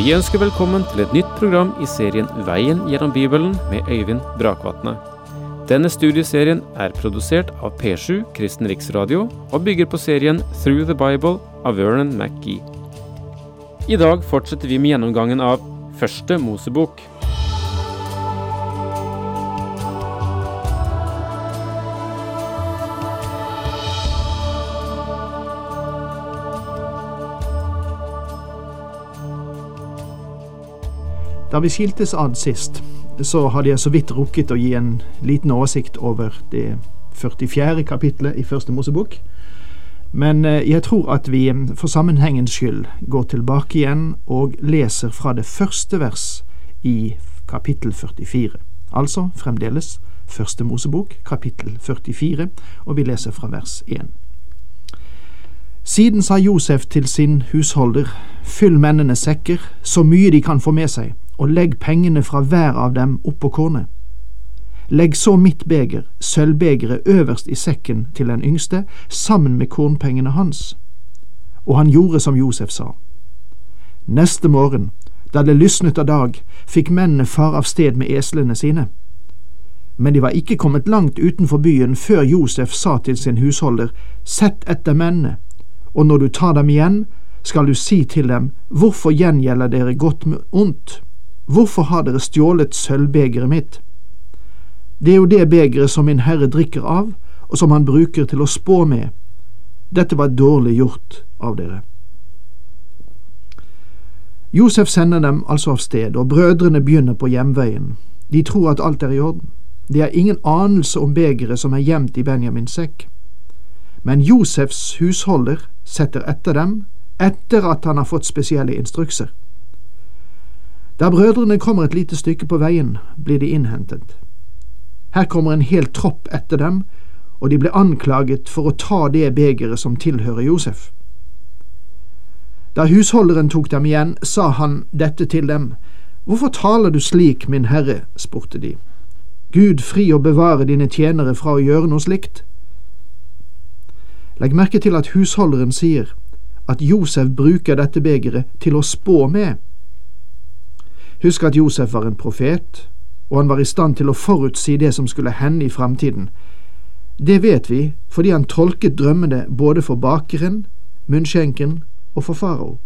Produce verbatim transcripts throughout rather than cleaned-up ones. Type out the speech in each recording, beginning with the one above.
Vi ønsker velkommen til et nytt program i serien Veien gjennom Bibelen med Øyvind Brakvatne. Denne studieserien er produsert av P sju Kristen Riksradio og bygger på serien Through the Bible av Vernon McGee. I dag fortsetter vi med gjennomgangen av Første Mosebok. Da vi skiltes ad sist, så hadde jeg så vidt rukket å gi en liten oversikt over det førtifjerde kapitlet i Første Mosebok. Men jeg tror at vi for sammenhengens skyld går tilbake igjen og leser fra det første vers i kapittel førtifire. Altså fremdeles Første Mosebok, kapittel førtifire, og vi leser fra vers én. Siden sa Josef til sin husholder, fyll mennene sekker, så mye de kan få med seg, og legg pengene fra hver av dem opp på kornet. Legg så mitt beger, sølvbegeret øverst i sekken til den yngste, sammen med kornpengene hans. Og han gjorde som Josef sa. Neste morgen, da det lysnet av dag, fikk mennene far av sted med eslene sine. Men de var ikke kommet langt utenfor byen før Josef sa til sin husholder, sett etter mennene, og når du tar dem igjen, skal du si til dem, hvorfor gjengjelder dere godt med ondt? Hvorfor har dere stjålet sølvbegeret mitt? Det er jo det begeret som min herre drikker av, og som han bruker til å spå med. Dette var dårlig gjort av dere. Josef sender dem altså av sted, og brødrene begynner på hjemveien. De tror at alt er i orden. De har ingen anelse om begeret som er gjemt i Benjamins sekk. Men Josefs husholder setter etter dem, etter at han har fått spesielle instrukser. Da brødrene kommer et lite stykke på veien, blir de innhentet. Her kommer en hel tropp etter dem, og de blir anklaget for å ta det begeret som tilhører Josef. Da husholderen tok dem igjen, sa han dette til dem. Hvorfor taler du slik, min herre, spurte de. Gud fri og bevare dine tjenere fra å gjøre noe slikt. Legg merke til at husholderen sier at Josef bruker dette begeret til å spå med. Husk at Josef var en profet, og han var i stand til å forutsi det som skulle hende i fremtiden. Det vet vi fordi han tolket drømmene både for bakeren, munnskjenken og for farao.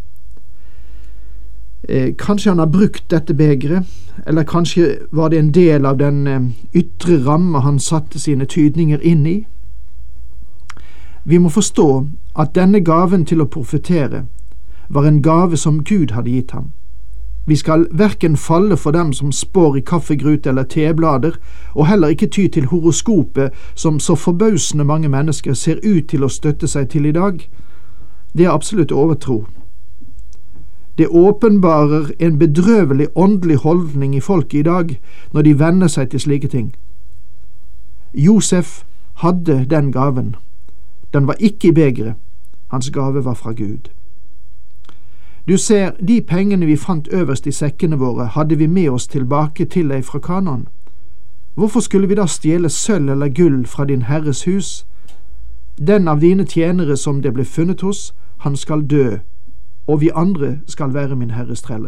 Eh, kanskje han har brukt dette begeret, eller kanskje var det en del av den eh, ytre ramme han satte sine tydninger inn i. Vi må forstå at denne gaven til å profetere var en gave som Gud hadde gitt ham. Vi skal hverken falle for dem som spår i kaffegrut eller teblader, og heller ikke ty til horoskopet som så forbausende mange mennesker ser ut til å støtte seg til i dag. Det er absolutt overtro. Det åpenbarer en bedrøvelig åndelig holdning i folket i dag når de venner seg til slike ting. Josef hadde den gaven. Den var ikke i begeret. Hans gave var fra Gud. Du ser, de pengene vi fant øverst i sekkene våre, hadde vi med oss tilbake til deg fra Kanaan. Hvorfor skulle vi da stjele sølv eller gull fra din herres hus? Den av dine tjenere som det ble funnet hos, han skal dø, og vi andre skal være min herres treller.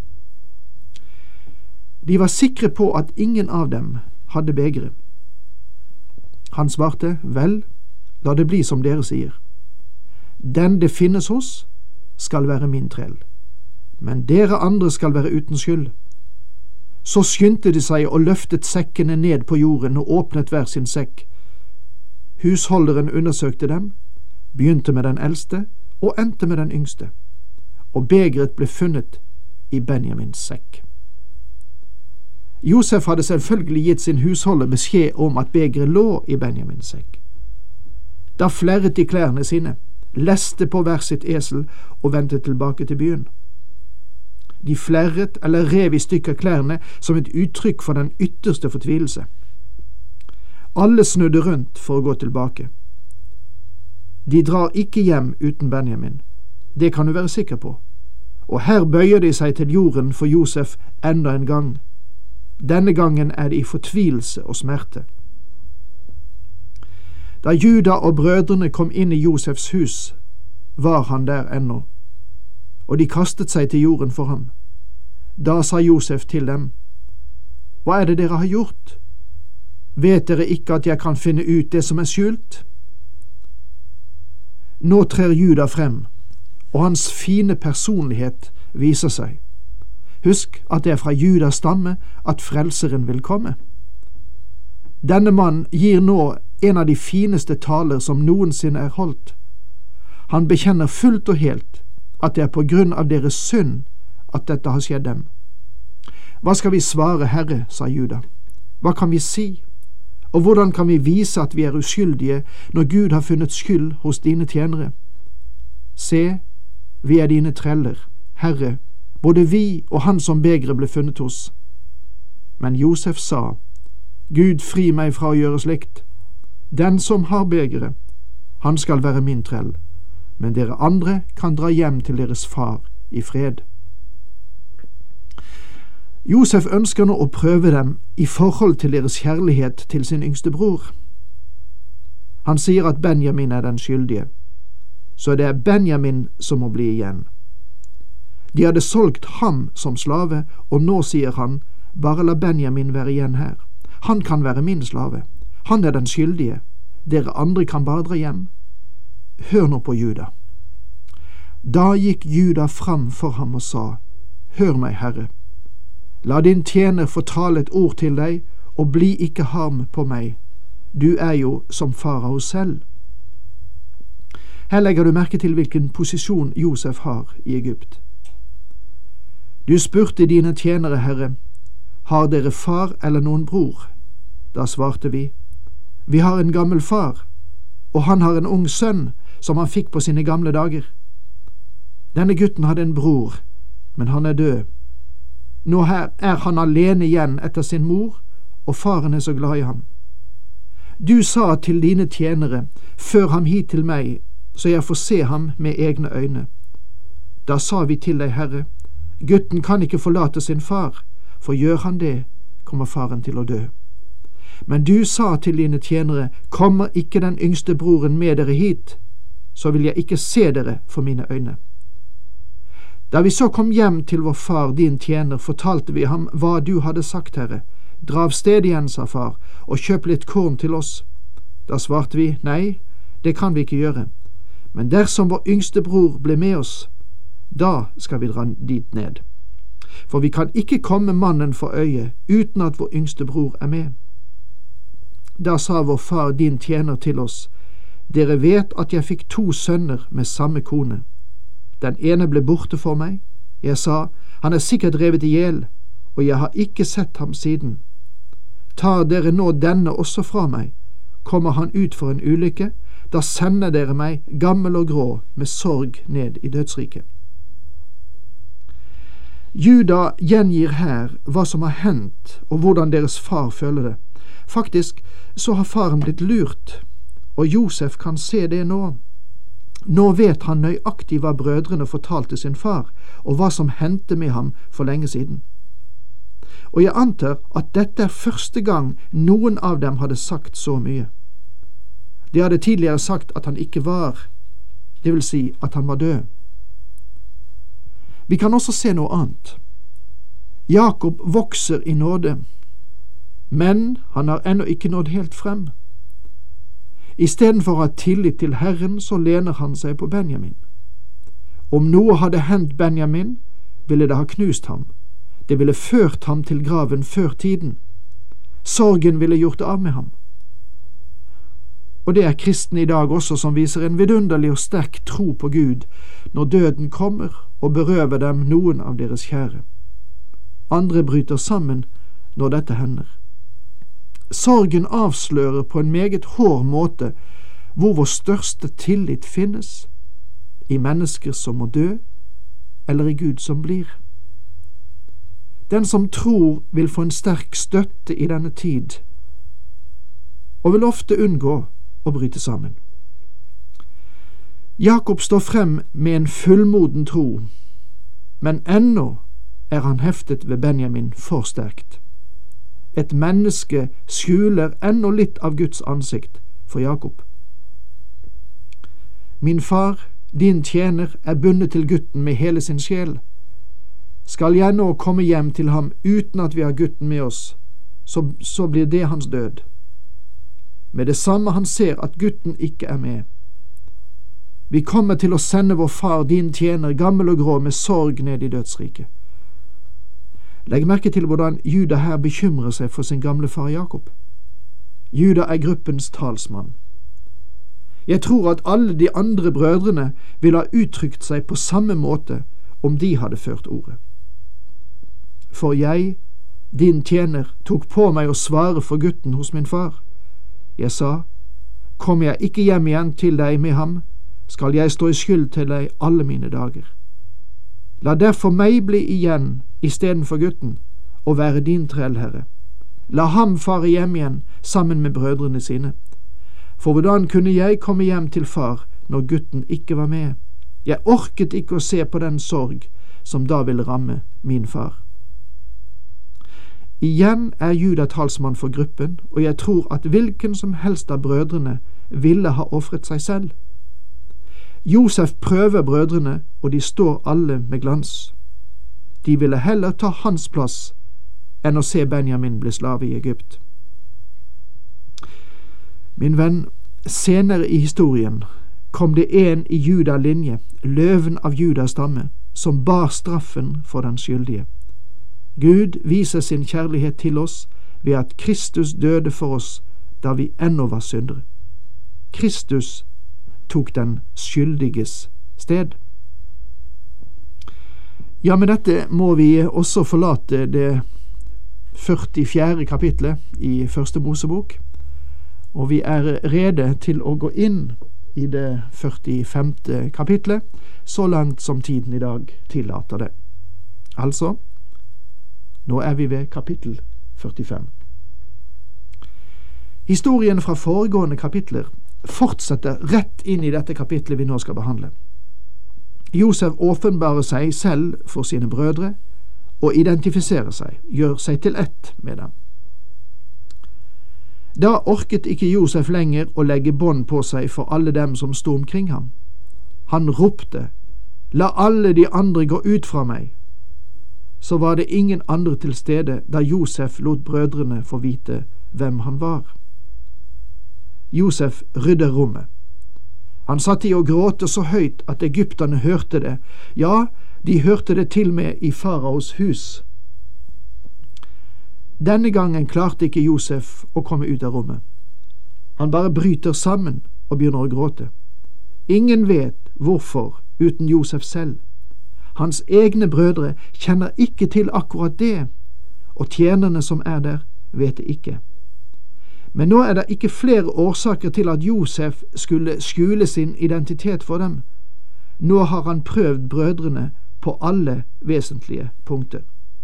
De var sikre på at ingen av dem hadde begeret. Han svarte, vel, la det bli som dere sier. Den det finnes hos, skal være min trell, men dere andre skal være uten skyld. Så skyndte de seg og løftet sekkene ned på jorden og åpnet hver sin sekk. Husholderen undersøkte dem, begynte med den eldste og endte med den yngste, og begeret ble funnet i Benjamins sekk. Josef hadde selvfølgelig gitt sin husholder beskjed om at begeret lå i Benjamins sekk. Da flerret de klærne sine, leste på hver sitt esel og vendte tilbake til byen. De flerret eller rev i stykker klærne som et uttrykk for den ytterste fortvilelse. Alle snudde rundt for å gå tilbake. De drar ikke hjem uten Benjamin, det kan du være sikker på. Og her bøyer de seg til jorden for Josef enda en gang. Denne gangen er det i fortvilelse og smerte. Da Juda og brødrene kom inn i Josefs hus, var han der ennå. og de kastet seg til jorden for ham. Da sa Josef til dem, «Hva er det dere har gjort? Vet dere ikke at jeg kan finne ut det som er skjult?» Nå trer Juda frem, og hans fine personlighet viser seg. Husk at det er fra Judas stamme at frelseren vil komme. Denne mann gir nå en av de fineste taler som noensinne er holdt. Han bekjenner fullt og helt at det er på grunn av deres synd at dette har skjedd dem. «Hva skal vi svare, Herre?» sa Juda. «Hva kan vi si? Og hvordan kan vi vise at vi er uskyldige når Gud har funnet skyld hos dine tjenere? Se, vi er dine treller, Herre, både vi og han som begeret ble funnet hos.» Men Josef sa, «Gud fri meg fra å gjøre slikt. Den som har begeret, han skal være min trell, men dere andre kan dra hjem til deres far i fred.» Josef ønsker nå å prøve dem i forhold til deres kjærlighet til sin yngste bror. Han sier at Benjamin er den skyldige, så det er Benjamin som må bli igjen. De hadde solgt ham som slave, og nå sier han, bare la Benjamin være igjen her. Han kan være min slave. Han er den skyldige. Dere andre kan bare dra hjem. Hør nå på Juda. Da gikk Juda fram for ham og sa, «Hør meg, Herre. La din tjener få tale et ord til deg, og bli ikke harm på meg. Du er jo som farao selv.» Her legger du merke til hvilken posisjon Josef har i Egypt. «Du spurte dine tjenere, Herre, har dere far eller noen bror?» Da svarte vi, «Vi har en gammel far, og han har en ung sønn som han fikk på sine gamle dager. Denne gutten hadde en bror, men han er død. Nå her er han alene igjen etter sin mor, og faren er så glad i ham. Du sa til dine tjenere, før ham hit til meg, så jeg får se ham med egne øyne. Da sa vi til deg, Herre, gutten kan ikke forlate sin far, for gjør han det, kommer faren til å dø. Men du sa til dine tjenere, kommer ikke den yngste broren med dere hit, så vil jeg ikke se dere for mine øyne. Da vi så kom hjem til vår far, din tjener, fortalte vi ham hva du hadde sagt, Herre. Dra av sted igjen, sa far, og kjøp litt korn til oss. Da svarte vi, nei, det kan vi ikke gjøre. Men dersom vår yngste bror ble med oss, da skal vi dra dit ned. For vi kan ikke komme mannen for øye uten at vår yngste bror er med. Da sa vår far, din tjener, til oss, dere vet at jeg fikk to sønner med samme kone. Den ene ble borte for meg. Jeg sa, han er sikkert revet ihjel, og jeg har ikke sett ham siden. Tar dere nå denne også fra meg, kommer han ut for en ulykke, da sender dere meg, gammel og grå, med sorg ned i dødsriket. Juda gjengir her hva som har hendt, og hvordan deres far føler det. Faktisk så har faren blitt lurt, og Josef kan se det nå. Nå vet han nøyaktig hva brødrene fortalte sin far, og hva som hendte med ham for lenge siden. Og jeg antar at dette er første gang noen av dem hadde sagt så mye. De hadde tidligere sagt at han ikke var, det vil si at han var død. Vi kan også se noe annet. Jakob vokser i nåde, men han har ennå ikke nådd helt frem. I stedet for å ha tillit til Herren, så lener han seg på Benjamin. Om noe hadde hendt Benjamin, ville det ha knust ham. Det ville ført ham til graven før tiden. Sorgen ville gjort det av med ham. Og det er kristne i dag også som viser en vidunderlig og sterk tro på Gud når døden kommer og berøver dem noen av deres kjære. Andre bryter sammen når dette hender. Sorgen avslører på en meget hård måte hvor vår største tillit finnes, i mennesker som må dø, eller i Gud som blir. Den som tror vil få en sterk støtte i denne tid, og vil ofte unngå å bryte sammen. Jakob står frem med en fullmoden tro, men ennå er han heftet ved Benjamin for sterkt. Et menneske skjuler ennå litt av Guds ansikt for Jakob. Min far din tjener er bundet til gutten med hele sin sjel. Skal jeg nå komme hjem til ham uten at vi har gutten med oss, så, så blir det hans død. Med det samme han ser at gutten ikke er med. Vi kommer til å sende vår far, din tjener, gammel og grå, med sorg ned i dødsriket. Legg merke til hvordan Juda her bekymrer seg for sin gamle far Jakob. Juda er gruppens talsmann. Jeg tror at alle de andre brødrene ville ha uttrykt seg på samme måte om de hadde ført ordet. For jeg, din tjener, tok på meg å svare for gutten hos min far. Jeg sa, kom jeg ikke hjem igjen til deg med ham, skal jeg stå i skyld til deg alle mine dager. La derfor meg bli igjen i stedet for gutten, og være din trellherre. La ham fare hjem igjen sammen med brødrene sine. For hvordan kunne jeg komme hjem til far når gutten ikke var med? Jeg orket ikke å se på den sorg som da ville ramme min far. Igjen er Juda talsmann for gruppen, og jeg tror at hvilken som helst av brødrene ville ha offret seg selv. Josef prøver brødrene, og de står alle med glans. De ville heller ta hans plass enn å se Benjamin bli slave i Egypt. Min venn, senere i historien kom det en i Juda-linje, løven av Judas stamme, som bar straffen for den skyldige. Gud viser sin kjærlighet til oss ved at Kristus døde for oss da vi ennå var syndere. Kristus tok den skyldiges sted. Ja, med dette må vi også forlate det førtifjerde kapitlet i Første Mosebok, og vi er rede til å gå inn i det førtifemte kapitlet, så langt som tiden i dag tillater det. Altså, nå er vi ved kapittel førtifem. Historien fra foregående kapitler fortsetter rett inn i dette kapitlet vi nå skal behandle. Josef åpenbarer seg selv for sine brødre og identifiserer seg, gjør seg til ett med dem. Da orket ikke Josef lenger å legge bånd på seg for alle dem som sto omkring ham. Han ropte, «La alle de andre gå ut fra meg!» Så var det ingen andre til stede da Josef lot brødrene få vite hvem han var. Josef rydder rommet. Han satt i å gråte så høyt at egypterne hørte det. Ja, de hørte det til med i faraos hus. Denne gangen klarte ikke Josef å komme ut av rommet. Han bare bryter sammen og begynner å gråte. Ingen vet hvorfor uten Josef selv. Hans egne brødre kjenner ikke til akkurat det, og tjenerne som er der vet det ikke. Men nå er det ikke flere årsaker til at Josef skulle skjule sin identitet for dem. Nå har han prøvd brødrene på alle vesentlige punkter.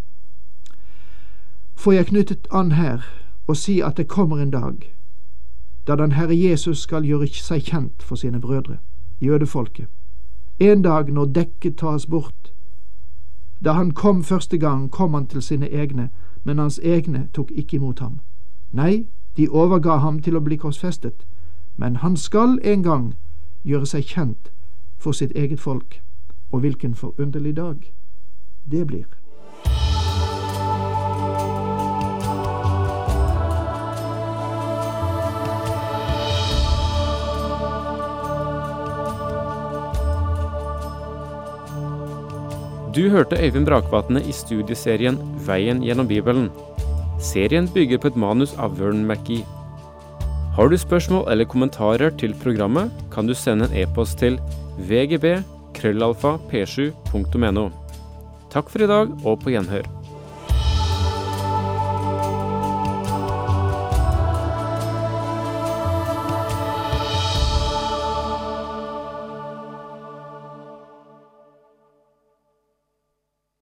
Får jeg knyttet an her og si at det kommer en dag da den Herre Jesus skal gjøre seg kjent for sine brødre, jødefolket. En dag når dekket tas bort. Da han kom første gang, kom han til sine egne, men hans egne tok ikke imot ham. Nei, de overga ham til å bli korsfestet, men han skal en gang gjøre seg kjent for sitt eget folk, og hvilken forunderlig dag det blir. Du hørte Øyvind Brakvatne i studieserien Veien gjennom Bibelen. Serien bygger på et manus av Vern McGee. Har du spørsmål eller kommentarer til programmet, kan du sende en e-post til v g b krøllalfa p sju punktum n o. Takk for i dag, og på gjenhør.